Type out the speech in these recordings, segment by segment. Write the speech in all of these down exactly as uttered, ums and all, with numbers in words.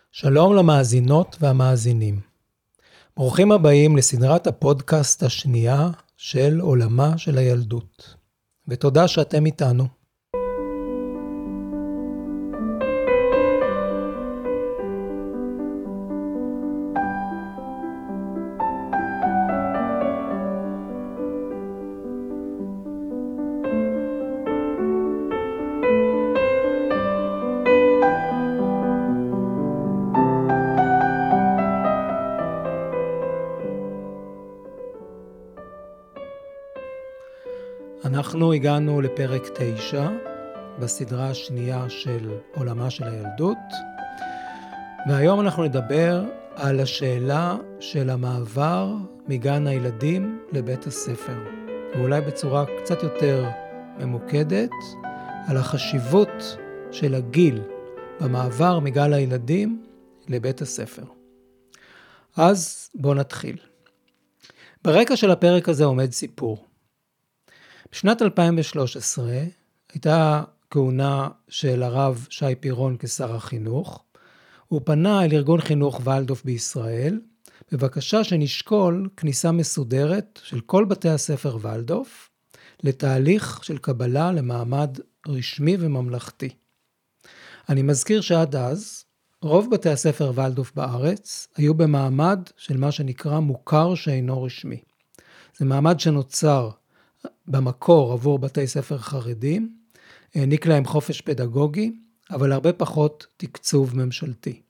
שלום למאזינות והמאזינים. ברוכים הבאים לסדרת הפודקאסט השנייה של עולמה של הילדות. ותודה שאתם איתנו. אנחנו הגענו לפרק תשע בסדרה השנייה של עולמה של הילדות, והיום אנחנו נדבר על השאלה של המעבר מגן הילדים לבית הספר, ואולי בצורה קצת יותר ממוקדת על החשיבות של הגיל במעבר מגן הילדים לבית הספר. אז בואו נתחיל. ברקע של הפרק הזה עומד סיפור. בשנת אלפיים ושלוש עשרה הייתה כהונה של הרב שי פירון כשר החינוך. הוא פנה אל ארגון חינוך ולדוף בישראל, בבקשה שנשקול כניסה מסודרת של כל בתי הספר ולדוף, לתהליך של קבלה למעמד רשמי וממלכתי. אני מזכיר שעד אז, רוב בתי הספר ולדוף בארץ היו במעמד של מה שנקרא מוכר שאינו רשמי. זה מעמד שנוצר במקור עבור בתי ספר חרדים, העניק להם חופש פדגוגי, אבל הרבה פחות תקצוב ממשלתי.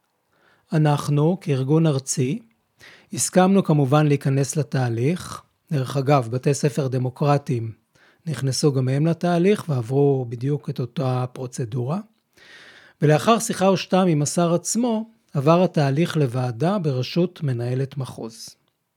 אנחנו, כארגון ארצי, הסכמנו כמובן להיכנס לתהליך. דרך אגב, בתי ספר דמוקרטיים נכנסו גם הם לתהליך ועברו בדיוק את אותה פרוצדורה. ולאחר שיחה או שתיים עם השר עצמו, עבר התהליך לוועדה בראשות מנהלת מחוז.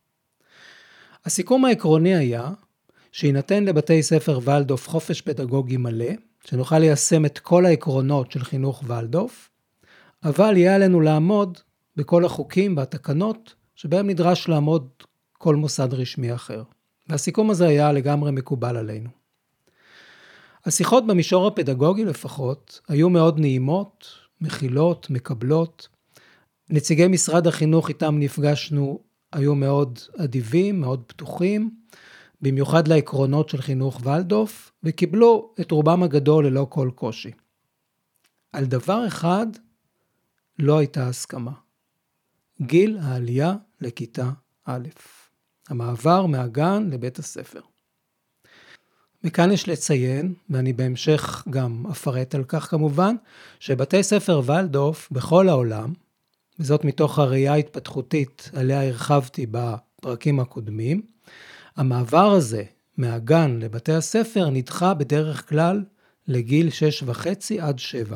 הסיכום העקרוני היה שיינתן לבתי ספר ולדוף חופש פדגוגי מלא, שנוכל ליישם את כל העקרונות של חינוך ולדוף, אבל יהיה עלינו לעמוד בכל החוקים והתקנות שבהם נדרש לעמוד כל מוסד רשמי אחר. והסיכום הזה היה לגמרי מקובל עלינו. השיחות במישור הפדגוגי לפחות היו מאוד נעימות, מכילות, מקבלות. נציגי משרד החינוך איתם נפגשנו היו מאוד אדיבים, מאוד פתוחים, במיוחד לעקרונות של חינוך ולדוף, וקיבלו את רובם הגדול ללא כל קושי. על דבר אחד לא הייתה הסכמה. גיל העלייה לכיתה א', המעבר מהגן לבית הספר. וכאן יש לציין, ואני בהמשך גם אפרט על כך כמובן, שבתי ספר ולדוף בכל העולם, וזאת מתוך הראייה ההתפתחותית עליה הרחבתי בפרקים הקודמים, המעבר הזה מהגן לבתי הספר נדחה בדרך כלל לגיל שש וחצי עד שבע.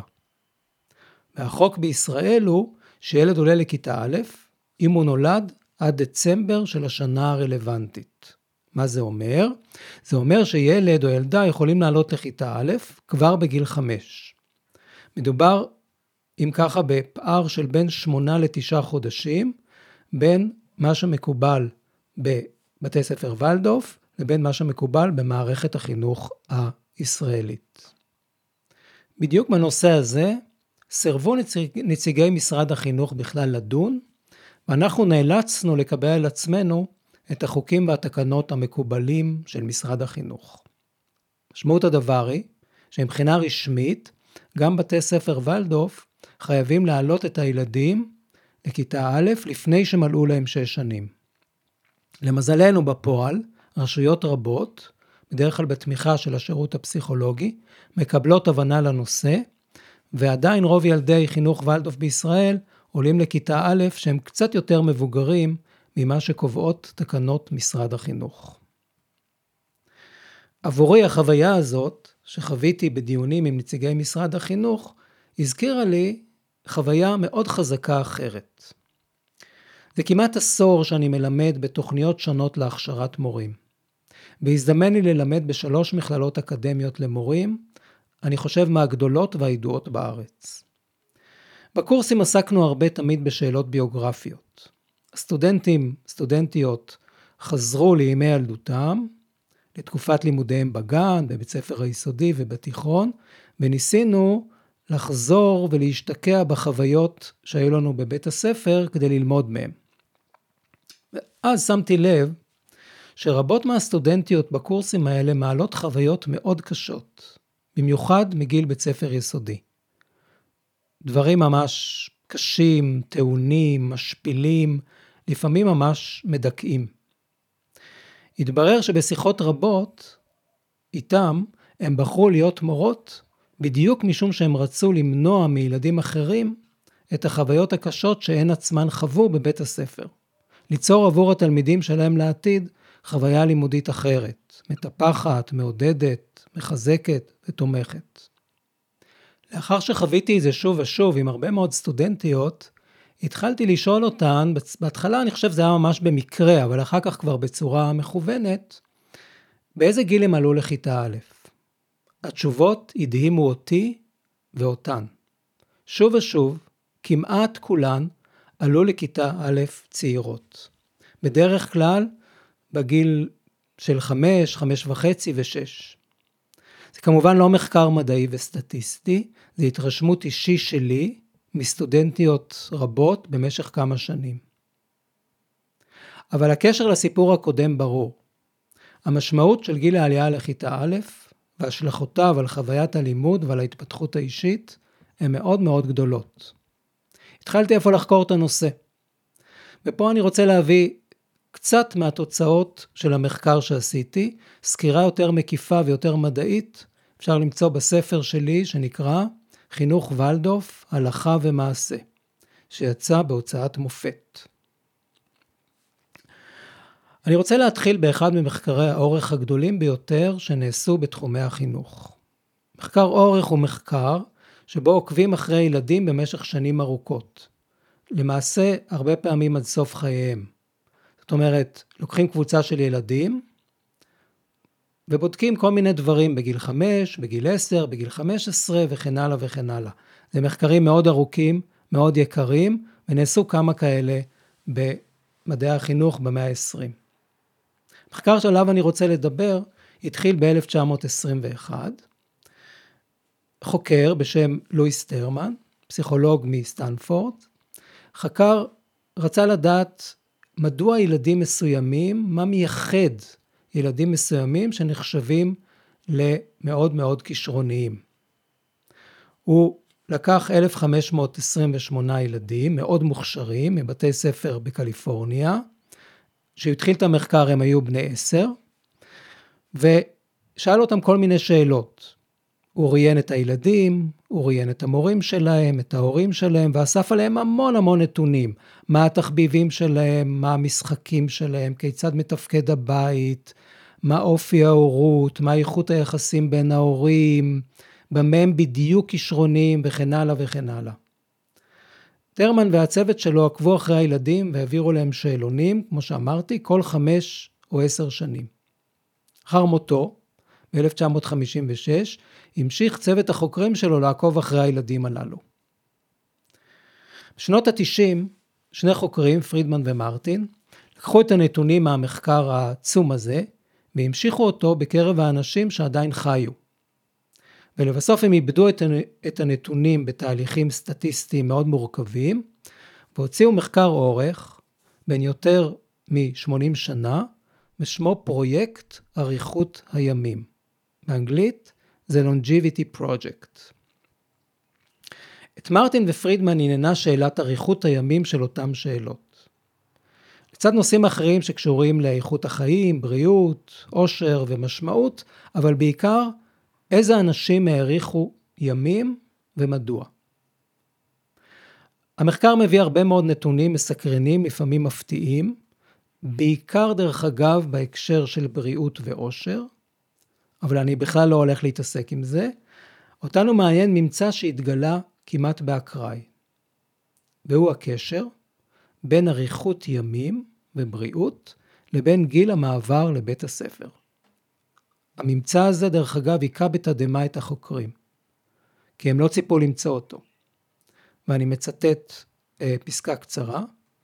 והחוק בישראל הוא שילד עולה לכיתה א', אם הוא נולד עד דצמבר של השנה הרלוונטית. מה זה אומר? זה אומר שילד או ילדה יכולים לעלות לכיתה א' כבר בגיל חמש. מדובר אם ככה בפער של בין שמונה לתשעה חודשים, בין מה שמקובל בבתי ספר ולדוף, לבין מה שמקובל במערכת החינוך הישראלית. בדיוק בנושא הזה, סרבו נציג, נציגי משרד החינוך בכלל לדון, ואנחנו נאלצנו לקבל על עצמנו את החוקים והתקנות המקובלים של משרד החינוך. משמעות הדבר היא, שמבחינה רשמית, גם בתי ספר ולדוף חייבים להעלות את הילדים לכיתה א' לפני שמלאו להם שש שנים. למזלנו בפועל, רשויות רבות, בדרך כלל בתמיכה של השירות הפסיכולוגי, מקבלות הבנה לנושא, ועדיין רוב ילדי חינוך ולדוף בישראל עולים לכיתה א' שהם קצת יותר מבוגרים ממה שקובעות תקנות משרד החינוך. עבורי החוויה הזאת, שחוויתי בדיונים עם נציגי משרד החינוך, הזכירה לי חוויה מאוד חזקה אחרת. זה כמעט עשור שאני מלמד בתוכניות שונות להכשרת מורים. והזדמן לי ללמד בשלוש מכללות אקדמיות למורים, אני חושב מהגדולות והידועות בארץ. בקורסים עסקנו הרבה תמיד בשאלות ביוגרפיות. הסטודנטים, סטודנטיות, חזרו לימי ילדותם, לתקופת לימודיהם בגן, בבית ספר היסודי ובתיכון, וניסינו לחזור ולהשתקע בחוויות שהיו לנו בבית הספר כדי ללמוד מהם. ואז שמתי לב שרבות מהסטודנטיות בקורסים האלה מעלות חוויות מאוד קשות, במיוחד מגיל בית ספר יסודי. דברים ממש קשים, טעונים, משפילים, לפעמים ממש מדכאים. התברר שבשיחות רבות איתם הם בחרו להיות מורות בדיוק משום שהם רצו למנוע מילדים אחרים את החוויות הקשות שהן עצמן חוו בבית הספר. ליצור עבור התלמידים שלהם לעתיד חוויה לימודית אחרת, מטפחת, מעודדת, מחזקת ותומכת. לאחר שחוויתי את זה שוב ושוב עם הרבה מאוד סטודנטיות, התחלתי לשאול אותן, בהתחלה אני חושב זה היה ממש במקרה, אבל אחר כך כבר בצורה מכוונת, באיזה גיל הם עלו לכיתה א'? התשובות הדהימו אותי ואותן. שוב ושוב, כמעט כולן עלו לכיתה א' צעירות. בדרך כלל, בגיל של חמש, חמש וחצי ושש. זה כמובן לא מחקר מדעי וסטטיסטי, זה התרשמות אישי שלי מסטודנטיות רבות במשך כמה שנים. אבל הקשר לסיפור הקודם ברור. המשמעות של גיל העלייה לכיתה א' והשלכותיו על חוויית הלימוד ועל ההתפתחות האישית הן מאוד מאוד גדולות. התחלתי איפה לחקור את הנושא. ופה אני רוצה להביא קצת מהתוצאות של המחקר שעשיתי, סקירה יותר מקיפה ויותר מדעית, אפשר למצוא בספר שלי שנקרא חינוך ולדוף, הלכה ומעשה, שיצא בהוצאת מופת. אני רוצה להתחיל באחד ממחקרי האורך הגדולים ביותר שנעשו בתחומי החינוך. מחקר אורך הוא מחקר שבו עוקבים אחרי ילדים במשך שנים ארוכות. למעשה, הרבה פעמים עד סוף חייהם. זאת אומרת, לוקחים קבוצה של ילדים, ובודקים כל מיני דברים בגיל חמש, בגיל עשר, בגיל חמש עשרה וכן הלאה וכן הלאה. זה מחקרים מאוד ארוכים, מאוד יקרים, ונעשו כמה כאלה במדעי החינוך במאה ה-עשרים. המחקר שעליו אני רוצה לדבר התחיל ב-אלף תשע מאות עשרים ואחת. חוקר בשם לואיס טרמן, פסיכולוג מסטנפורד, חקר, רצה לדעת מדוע ילדים מסוימים, מה מייחד ילדים מסוימים שנחשבים למאוד מאוד כישרוניים. הוא לקח אלף חמש מאות עשרים ושמונה ילדים מאוד מוכשרים מבתי ספר בקליפורניה, שהתחיל את המחקר הם היו בני עשר, ושאל אותם כל מיני שאלות. הוא ראיין את הילדים, הוא ראיין את המורים שלהם, את ההורים שלהם, ואסף עליהם המון המון נתונים. מה התחביבים שלהם, מה המשחקים שלהם, כיצד מתפקד הבית, מה אופי ההורות, מה איכות היחסים בין ההורים, במה הם בדיוק כישרונים וכן הלאה וכן הלאה. טרמן והצוות שלו עקבו אחרי הילדים והעבירו להם שאלונים, כמו שאמרתי, כל חמש או עשר שנים. אחר מותו, ב-אלף תשע מאות חמישים ושש, המשיך צוות החוקרים שלו לעקוב אחרי הילדים הללו. בשנות ה-תשעים, שני חוקרים, פרידמן ומרטין, לקחו את הנתונים מהמחקר העצום הזה, והמשיכו אותו בקרב האנשים שעדיין חיו. ולבסוף הם איבדו את הנתונים בתהליכים סטטיסטיים מאוד מורכבים, והוציאו מחקר אורך בין יותר מ-שמונים שנה, ושמו פרויקט אריכות הימים. באנגלית זה longevity project. את מרטין ופרידמן עניינה שאלת אריכות הימים של אותם שאלות. לצד נושאים אחרים שקשורים לאיכות החיים, בריאות, עושר ומשמעות, אבל בעיקר איזה אנשים העריכו ימים ומדוע. המחקר מביא הרבה מאוד נתונים מסקרנים, לפעמים מפתיעים, בעיקר דרך אגב בהקשר של בריאות ועושר, אבל אני בכלל לא הולך להתעסק עם זה. אותנו מעניין ממצא שהתגלה כמעט באקראי, והוא הקשר בין אריכות ימים ובריאות לבין גיל המעבר לבית הספר. הממצא הזה דרך אגב היכה בתדהמה את החוקרים, כי הם לא ציפו למצוא אותו. ואני מצטט אה, פסקה קצרה.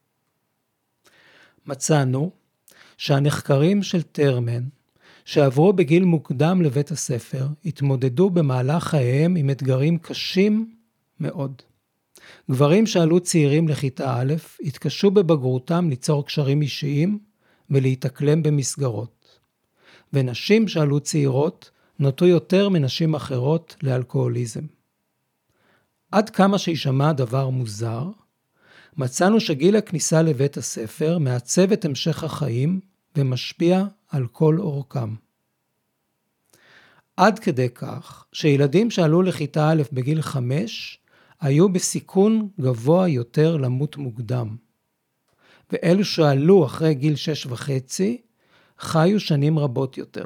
מצאנו שהנחקרים של טרמן שעברו בגיל מוקדם לבית הספר התמודדו במהלך חייהם עם אתגרים קשים מאוד. גברים שעלו צעירים לכיתה א' התקשו בבגרותם ליצור קשרים אישיים ולהתאקלם במסגרות. ונשים שעלו צעירות נוטו יותר מנשים אחרות לאלכוהוליזם. עד כמה שישמע דבר מוזר, מצאנו שגיל הכניסה לבית הספר מעצב את המשך החיים ומשפיע על כל אורכם. עד כדי כך שילדים שעלו לכיתה א' בגיל חמש היו בסיכון גבוה יותר למות מוקדם. ואלו שעלו אחרי גיל שש וחצי חיו שנים רבות יותר.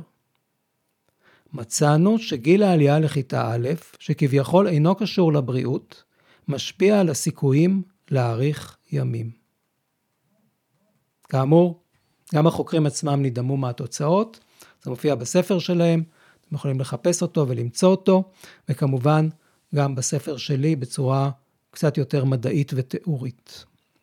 מצאנו שגיל העלייה לכיתה א', שכביכול אינו קשור לבריאות, משפיע על הסיכויים להאריך ימים. כאמור, גם החוקרים עצמם נדהמו מהתוצאות, זה מופיע בספר שלהם, אתם יכולים לחפש אותו ולמצוא אותו, וכמובן גם בספר שלי בצורה קצת יותר מדעית ותיאורית.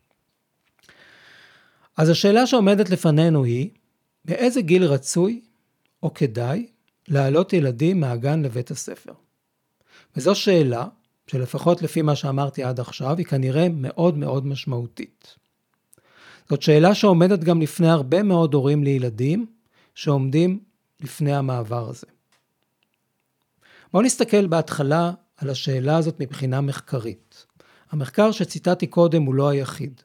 אז השאלה שעומדת לפנינו היא, באיזה גיל רצוי או כדאי להעלות ילדים מהגן לבית הספר? וזו שאלה שלפחות לפי מה שאמרתי עד עכשיו, היא כנראה מאוד מאוד משמעותית. זאת שאלה שעומדת גם לפני הרבה מאוד הורים לילדים, שעומדים לפני המעבר הזה. בואו נסתכל בהתחלה על השאלה הזאת מבחינה מחקרית. המחקר שציטטתי קודם הוא לא היחיד.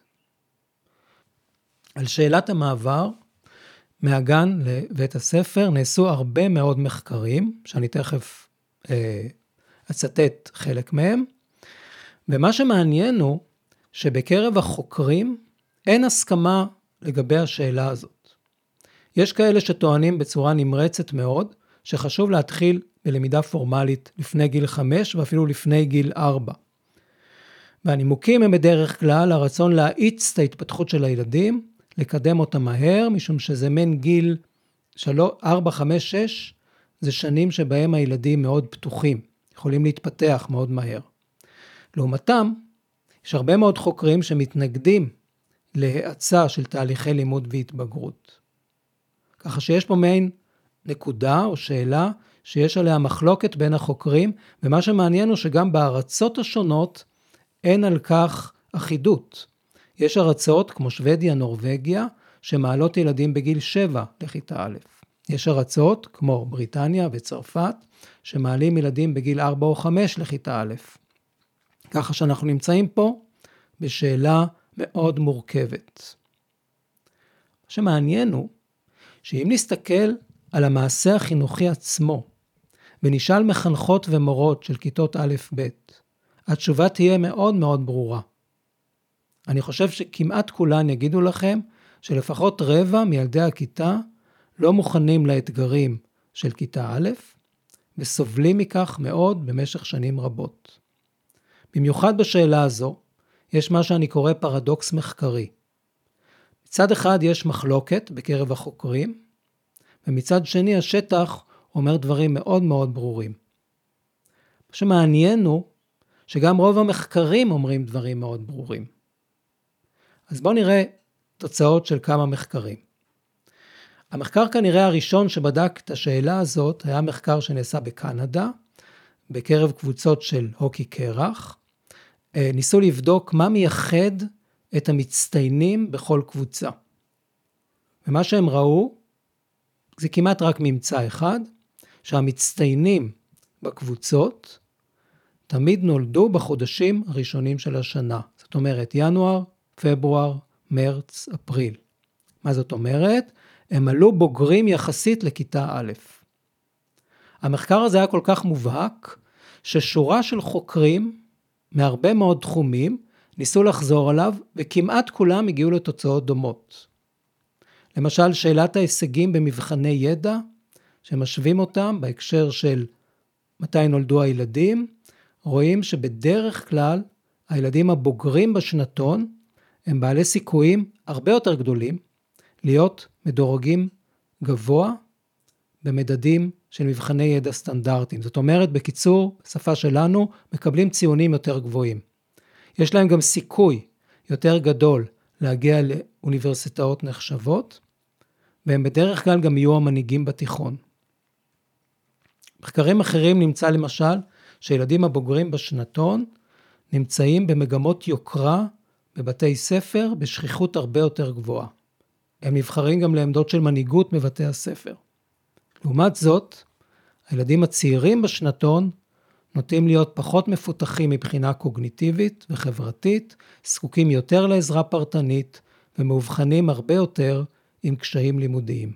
על שאלת המעבר מהגן לבית הספר נעשו הרבה מאוד מחקרים, שאני תכף אה, אצטט חלק מהם, ומה שמעניין הוא שבקרב החוקרים אין הסכמה לגבי השאלה הזאת. יש כאלה שטוענים בצורה נמרצת מאוד, שחשוב להתחיל בלמידה פורמלית לפני גיל חמש ואפילו לפני גיל ארבע. והנימוקים הם בדרך כלל הרצון להאיץ את ההתפתחות של הילדים, לקדם אותם מהר, משום שזה מן גיל ארבע, חמש, שש, זה שנים שבהם הילדים מאוד פתוחים, יכולים להתפתח מאוד מהר. לעומתם, יש הרבה מאוד חוקרים שמתנגדים להאצה של תהליכי לימוד והתבגרות. ככה שיש פה מעין נקודה או שאלה שיש עליה מחלוקת בין החוקרים, ומה שמעניין הוא שגם בארצות השונות אין על כך אחידות. יש ארצות כמו שוודיה, נורווגיה, שמעלות ילדים בגיל שבע לכיתה א'. יש ארצות כמו בריטניה וצרפת, שמעלים ילדים בגיל ארבע או חמש לכיתה א'. ככה שאנחנו נמצאים פה בשאלה מאוד מורכבת. מה שמעניין הוא, שאם נסתכל על המעשה החינוכי עצמו, ונשאל מחנכות ומורות של כיתות א' ב', התשובה תהיה מאוד מאוד ברורה. אני חושב שכמעט כולן יגידו לכם, שלפחות רבע מילדי הכיתה לא מוכנים לאתגרים של כיתה א', וסובלים מכך מאוד במשך שנים רבות. במיוחד בשאלה הזו, יש מה שאני קורא פרדוקס מחקרי. מצד אחד יש מחלוקת בקרב החוקרים, ומצד שני השטח אומר דברים מאוד מאוד ברורים. מה שמעניין הוא שגם רוב המחקרים אומרים דברים מאוד ברורים. אז בואו נראה תוצאות של כמה מחקרים. המחקר כנראה הראשון שבדק את השאלה הזאת היה מחקר שנעשה בקנדה, בקרב קבוצות של הוקי קרח. ניסו לבדוק מה מייחד את המצטיינים בכל קבוצה. ומה שהם ראו, זה כמעט רק ממצא אחד, שהמצטיינים בקבוצות תמיד נולדו בחודשים הראשונים של השנה. זאת אומרת, ינואר, פברואר, מרץ, אפריל. מה זאת אומרת? הם עלו בוגרים יחסית לכיתה א'. המחקר הזה היה כל כך מובהק, ששורה של חוקרים מהרבה מאוד תחומים ניסו לחזור עליו, וכמעט כולם הגיעו לתוצאות דומות. למשל, שאלת ההישגים במבחני ידע, שמשווים אותם בהקשר של מתי נולדו הילדים, רואים שבדרך כלל הילדים הבוגרים בשנתון, הם בעלי סיכויים הרבה יותר גדולים, להיות מדורגים גבוה במדדים של מבחני ידע סטנדרטיים. זאת אומרת, בקיצור, בשפה שלנו, מקבלים ציונים יותר גבוהים. יש להם גם סיכוי יותר גדול להגיע לאוניברסיטאות נחשבות, והם בדרך כלל גם יהיו המנהיגים בתיכון. מחקרים אחרים נמצא למשל, שילדים הבוגרים בשנתון, נמצאים במגמות יוקרה בבתי ספר בשכיחות הרבה יותר גבוהה. הם נבחרים גם לעמדות של מנהיגות בבתי הספר. לעומת זאת, הילדים הצעירים בשנתון נוטים להיות פחות מפותחים מבחינה קוגניטיבית וחברתית, זקוקים יותר לעזרה פרטנית ומאובחנים הרבה יותר עם קשיים לימודיים.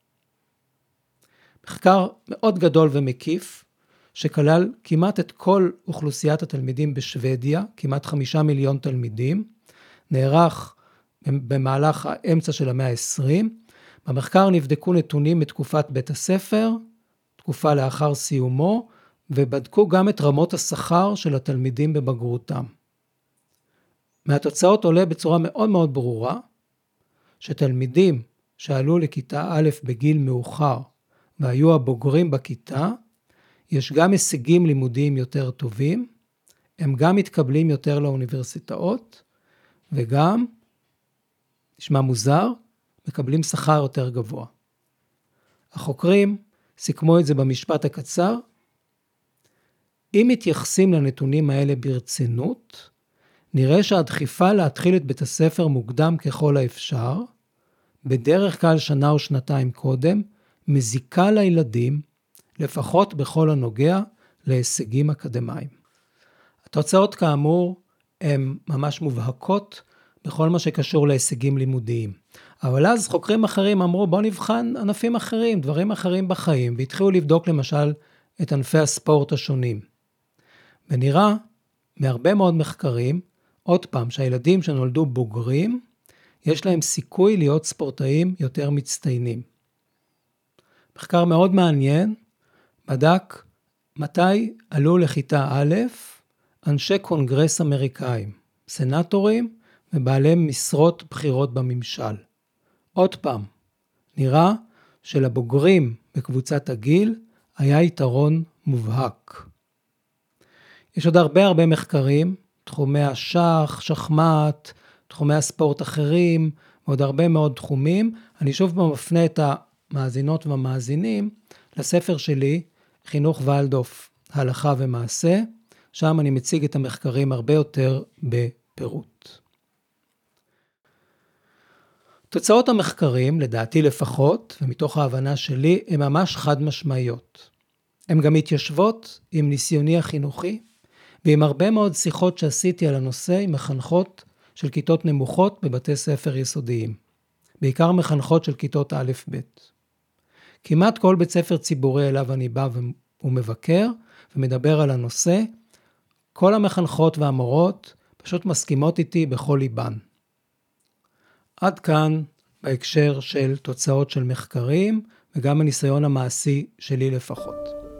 מחקר מאוד גדול ומקיף, שכלל כמעט את כל אוכלוסיית התלמידים בשוודיה, כמעט חמישה מיליון תלמידים, נערך במהלך האמצע של המאה ה-עשרים. במחקר נבדקו נתונים מתקופת בית הספר, תקופה לאחר סיומו, ובדקו גם את רמות השכר של התלמידים בבגרותם. מהתוצאות עולה בצורה מאוד מאוד ברורה, שתלמידים שעלו לכיתה א' בגיל מאוחר, והיו הבוגרים בכיתה, יש גם הישגים לימודיים יותר טובים, הם גם מתקבלים יותר לאוניברסיטאות, וגם, נשמע מוזר, מקבלים שכר יותר גבוה. החוקרים סיכמו את זה במשפט הקצר, אם מתייחסים לנתונים האלה ברצינות, נראה שהדחיפה להתחיל את בית הספר מוקדם ככל האפשר, בדרך כלל שנה או שנתיים קודם, מזיקה לילדים, לפחות בכל הנוגע להישגים אקדמיים. התוצאות כאמור הן ממש מובהקות בכל מה שקשור להישגים לימודיים. אבל אז חוקרים אחרים אמרו בוא נבחן ענפים אחרים, דברים אחרים בחיים, והתחילו לבדוק למשל את ענפי הספורט השונים. ונראה מהרבה מאוד מחקרים, עוד פעם, שהילדים שנולדו בוגרים, יש להם סיכוי להיות ספורטאים יותר מצטיינים. מחקר מאוד מעניין, בדק מתי עלו לכיתה א' אנשי קונגרס אמריקאים, סנטורים ובעלי משרות בחירות בממשל. עוד פעם, נראה שלבוגרים בקבוצת הגיל היה יתרון מובהק. יש עוד הרבה הרבה מחקרים, תחומי השח, שחמט, תחומי הספורט אחרים, ועוד הרבה מאוד תחומים. אני שוב מפנה את המאזינות והמאזינים לספר שלי, חינוך ולדוף, הלכה ומעשה, שם אני מציג את המחקרים הרבה יותר בפירוט. תוצאות המחקרים, לדעתי לפחות, ומתוך ההבנה שלי, הן ממש חד משמעיות. הן גם מתיישבות עם ניסיוני החינוכי, ועם הרבה מאוד שיחות שעשיתי על הנושא עם מחנכות של כיתות נמוכות בבתי ספר יסודיים. בעיקר מחנכות של כיתות א' ב'. כמעט כל בית ספר ציבורי אליו אני בא ומבקר ומדבר על הנושא, כל המחנכות והמורות פשוט מסכימות איתי בכל ליבן. עד כאן בהקשר של תוצאות של מחקרים וגם הניסיון המעשי שלי לפחות.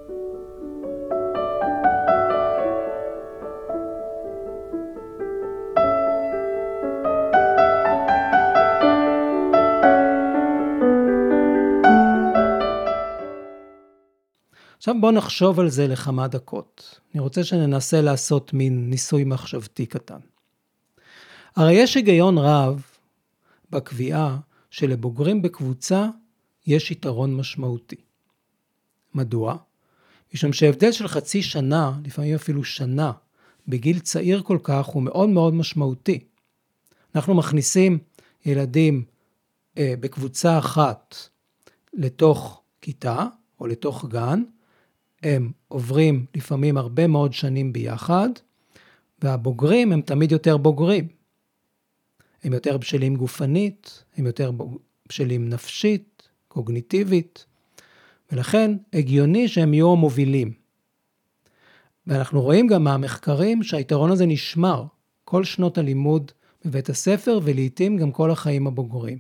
עכשיו בואו נחשוב על זה לכמה דקות. אני רוצה שננסה לעשות מין ניסוי מחשבתי קטן. הרי יש היגיון רב בקביעה שלבוגרים בקבוצה יש יתרון משמעותי. מדוע? משום שהבדל של חצי שנה, לפעמים אפילו שנה, בגיל צעיר כל כך הוא מאוד מאוד משמעותי. אנחנו מכניסים ילדים אה, בקבוצה אחת לתוך כיתה או לתוך גן, הם עוברים לפעמים הרבה מאוד שנים ביחד, והבוגרים הם תמיד יותר בוגרים. הם יותר בשלים גופנית, הם יותר בשלים נפשית, קוגניטיבית, ולכן הגיוני שהם יהיו המובילים. ואנחנו רואים גם מהמחקרים שהיתרון הזה נשמר כל שנות הלימוד בבית הספר, ולעיתים גם כל החיים הבוגרים.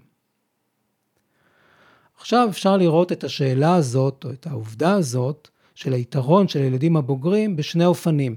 עכשיו אפשר לראות את השאלה הזאת, או את העובדה הזאת, של היתרון של הילדים הבוגרים בשני אופנים.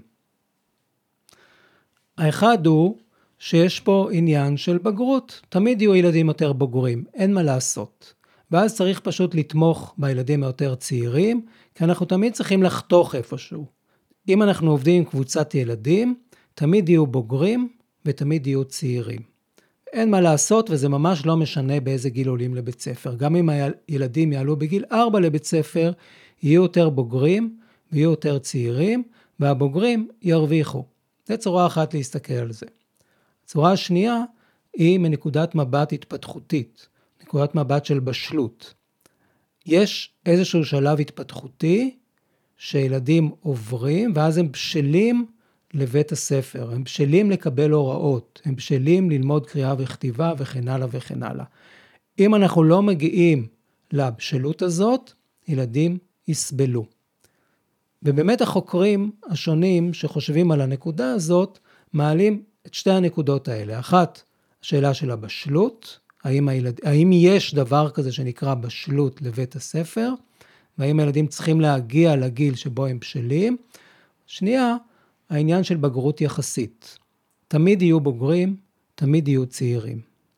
האחד הוא שיש פה עניין של בגרות. תמיד יהיו ילדים יותר בוגרים, אין מה לעשות. ואז צריך פשוט לתמוך בילדים היותר צעירים, כי אנחנו תמיד צריכים לחתוך איפשהו. אם אנחנו עובדים עם קבוצת ילדים, תמיד יהיו בוגרים ותמיד יהיו צעירים. אין מה לעשות וזה ממש לא משנה באיזה גיל עולים לבית ספר. גם אם הילדים יעלו בגיל ארבע לבית ספר, יהיו יותר בוגרים ויהיו יותר צעירים, והבוגרים ירוויחו. זו צורה אחת להסתכל על זה. הצורה השנייה היא מנקודת מבט התפתחותית, נקודת מבט של בשלות. יש איזשהו שלב התפתחותי שילדים עוברים, ואז הם בשלים לבית הספר, הם בשלים לקבל הוראות, הם בשלים ללמוד קריאה וכתיבה וכן הלאה וכן הלאה. אם אנחנו לא מגיעים לבשלות הזאת, ילדים יסבלו. ובאמת החוקרים השונים שחושבים על הנקודה הזאת, מעלים את שתי הנקודות האלה. אחת, השאלה של הבשלות, האם, הילד, האם יש דבר כזה שנקרא בשלות לבית הספר, והאם הילדים צריכים להגיע לגיל שבו הם בשלים. שנייה, העניין של בגרות יחסית. תמיד יהיו בוגרים, תמיד יהיו צעירים.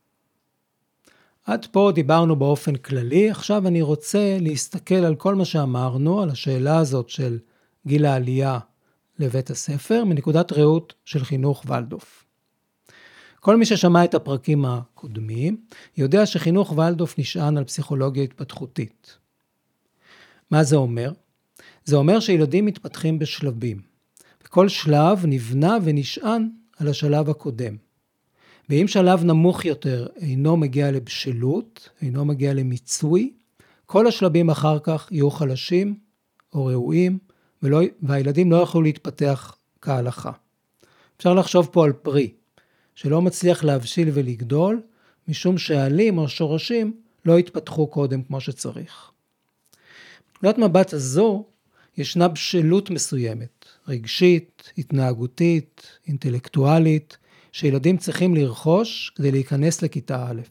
עד פה דיברנו באופן כללי, עכשיו אני רוצה להסתכל על כל מה שאמרנו, על השאלה הזאת של גיל העלייה לבית הספר, מנקודת ראות של חינוך ולדוף. כל מי ששמע את הפרקים הקודמים, יודע שחינוך ולדוף נשען על פסיכולוגיה התפתחותית. מה זה אומר? זה אומר שילדים מתפתחים בשלבים. וכל שלב נבנה ונשען על השלב הקודם. ואם שלב נמוך יותר אינו מגיע לבשלות, אינו מגיע למיצוי, כל השלבים אחר כך יהיו חלשים או ראויים, ולא, והילדים לא יכולו להתפתח כהלכה. אפשר לחשוב פה על פרי, שלא מצליח להבשיל ולגדול, משום שהעלים או שורשים לא התפתחו קודם כמו שצריך. בנקודת מבט הזו, ישנה בשלות מסוימת, רגשית, התנהגותית, אינטלקטואלית, שילדים צריכים לרכוש כדי להיכנס לכיתה א'.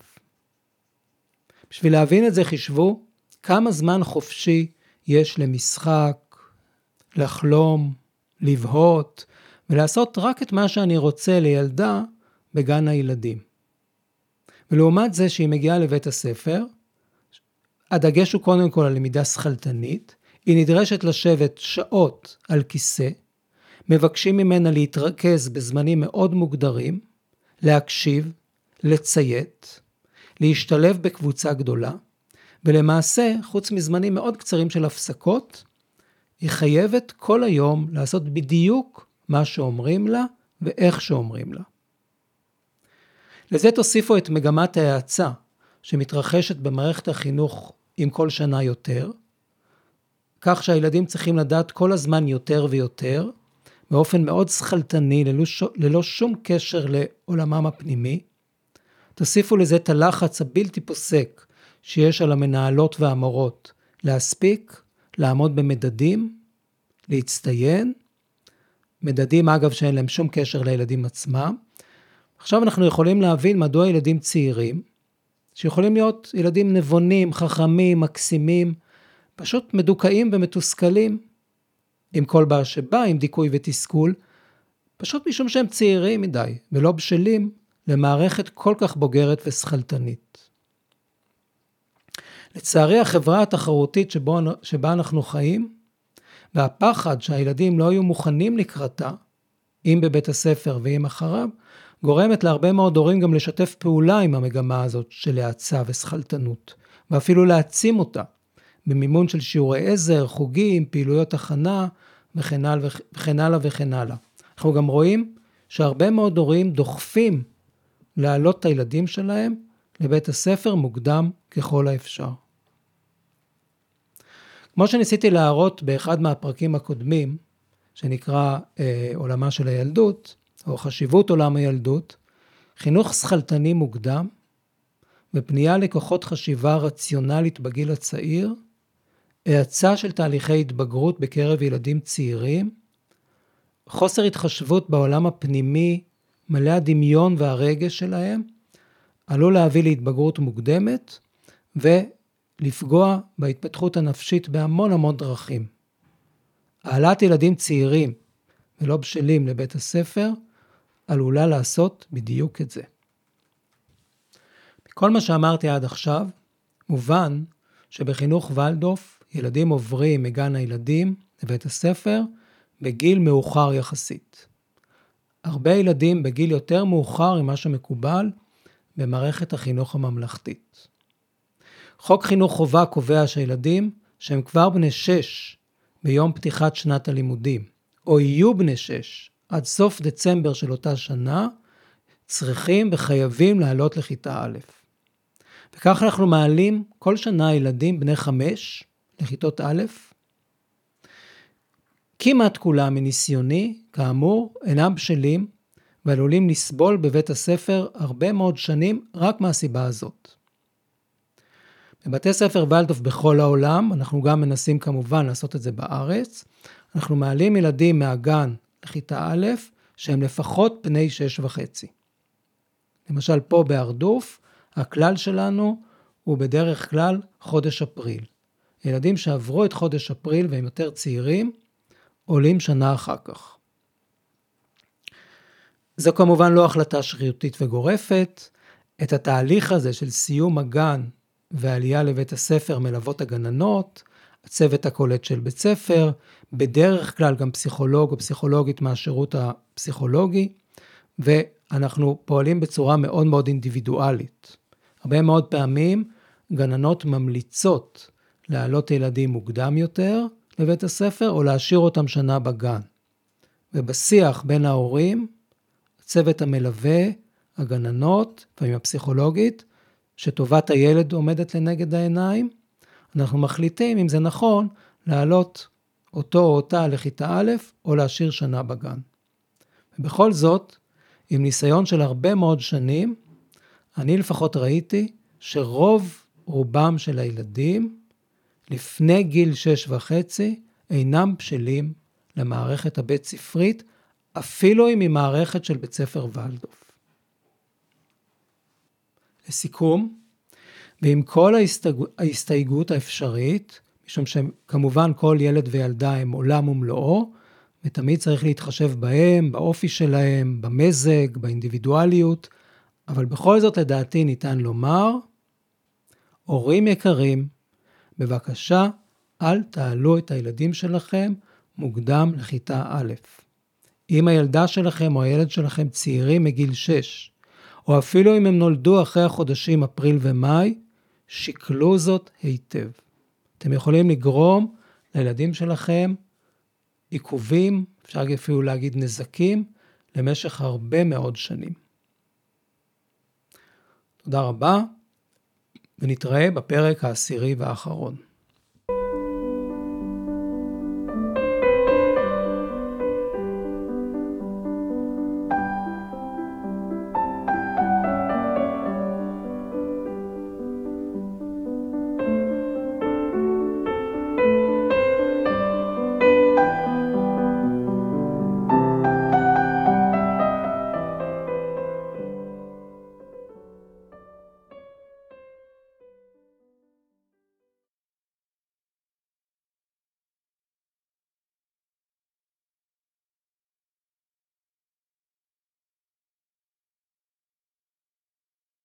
בשביל להבין את זה חישבו כמה זמן חופשי יש למשחק, לחלום, לבהות, ולעשות רק את מה שאני רוצה לילדה בגן הילדים. ולעומת זה שהיא מגיעה לבית הספר, הדגש הוא קודם כל על למידה שכלתנית, היא נדרשת לשבת שעות על כיסא, מבקשים ממנה להתרכז בזמנים מאוד מוגדרים, להקשיב, לציית, להשתלב בקבוצה גדולה, ולמעשה, חוץ מזמנים מאוד קצרים של הפסקות, היא חייבת כל היום לעשות בדיוק מה שאומרים לה ואיך שאומרים לה. לזה תוסיפו את מגמת ההאצה שמתרחשת במערכת החינוך עם כל שנה יותר, כך שהילדים צריכים לדעת כל הזמן יותר ויותר, באופן מאוד שכלתני, ללא, ללא שום קשר לעולמם הפנימי. תוסיפו לזה את הלחץ הבלתי פוסק שיש על המנהלות והמורות, להספיק, לעמוד במדדים, להצטיין, מדדים אגב שאין להם שום קשר לילדים עצמם. עכשיו אנחנו יכולים להבין מדוע ילדים צעירים, שיכולים להיות ילדים נבונים, חכמים, מקסימים, פשוט מדוכאים ומתוסכלים, עם כל בעיה שבא, עם דיכוי ותסכול, פשוט משום שהם צעירים מדי, ולא בשלים למערכת כל כך בוגרת ושכלתנית. לצערי החברה התחרותית שבו, שבה אנחנו חיים, והפחד שהילדים לא היו מוכנים לקראתה, אם בבית הספר ואם אחריו, גורמת להרבה מאוד הורים גם לשתף פעולה עם המגמה הזאת של האצה ושכלתנות, ואפילו להעצים אותה, במימון של שיעורי עזר, חוגים, פעילויות הכנה, וכן הלאה וכן הלאה וכן הלאה. אנחנו גם רואים שהרבה מאוד הורים דוחפים להעלות את הילדים שלהם לבית הספר מוקדם ככל האפשר. כמו שניסיתי להראות באחד מהפרקים הקודמים, שנקרא אה, עולמה של הילדות, או חשיבות עולם הילדות, חינוך שכלתני מוקדם, ופנייה לכוחות חשיבה רציונלית בגיל הצעיר, האצה של תהליכי התבגרות בקרב ילדים צעירים, חוסר התחשבות בעולם הפנימי, מלא הדמיון והרגש שלהם, עלול להביא להתבגרות מוקדמת, ולפגוע בהתפתחות הנפשית בהמון המון דרכים. העלאת ילדים צעירים ולא בשלים לבית הספר, עלולה לעשות בדיוק את זה. כל מה שאמרתי עד עכשיו, מובן שבחינוך ולדוף, ילדים עוברים מגן הילדים לבית הספר, בגיל מאוחר יחסית. הרבה ילדים בגיל יותר מאוחר ממה שמקובל במערכת החינוך הממלכתית. חוק חינוך חובה קובע שילדים שהם כבר בני שש ביום פתיחת שנת הלימודים, או יהיו בני שש עד סוף דצמבר של אותה שנה, צריכים וחייבים לעלות לכיתה א'. וכך אנחנו מעלים כל שנה ילדים בני חמש לכיתות א', כמעט כולם מניסיוני, כאמור, אינם בשלים ועלולים לסבול בבית הספר הרבה מאוד שנים רק מהסיבה הזאת. בבתי ספר ולדוף בכל העולם, אנחנו גם מנסים כמובן לעשות את זה בארץ, אנחנו מעלים ילדים מהגן לכיתה א', שהם לפחות בני שש וחצי. למשל פה בהרדוף, הכלל שלנו הוא בדרך כלל חודש אפריל. ילדים שעברו את חודש אפריל והם יותר צעירים, עולים שנה אחר כך. זו כמובן לא החלטה שרירותית וגורפת, את התהליך הזה של סיום הגן ועלייה לבית הספר מלוות הגננות, הצוות הקולט של בית ספר, בדרך כלל גם פסיכולוג או פסיכולוגית מהשירות הפסיכולוגי, ואנחנו פועלים בצורה מאוד מאוד אינדיבידואלית. הרבה מאוד פעמים גננות ממליצות להעלות ילדים מוקדם יותר לבית הספר או להשאיר אותם שנה בגן. ובשיח בין ההורים, הצוות המלווה, הגננות ועם הפסיכולוגית, שטובת הילד עומדת לנגד העיניים, אנחנו מחליטים אם זה נכון להעלות אותו או אותה לכיתה א' או להשאיר שנה בגן. ובכל זאת, עם ניסיון של הרבה מאוד שנים, אני לפחות ראיתי שרוב רובם של הילדים לפני גיל שש וחצי אינם בשלים למערכת הבית ספרית, אפילו אם היא מערכת של בית ספר ולדוף. לסיכום, ועם כל ההסתייג... ההסתייגות האפשרית, משום שכמובן כל ילד וילדה הם עולם ומלואו, ותמיד צריך להתחשב בהם, באופי שלהם, במזג, באינדיבידואליות, אבל בכל זאת לדעתי ניתן לומר, הורים יקרים, בבקשה אל תעלו את הילדים שלכם מוקדם לכיתה א'. אם הילדה שלכם או הילד שלכם צעירים מגיל שש, או אפילו אם הם נולדו אחרי החודשים אפריל ומאי, שקלו זאת היטב. אתם יכולים לגרום לילדים שלכם עיכובים, אפשר אפילו להגיד נזקים, למשך הרבה מאוד שנים. תודה רבה, ונתראה בפרק העשירי והאחרון.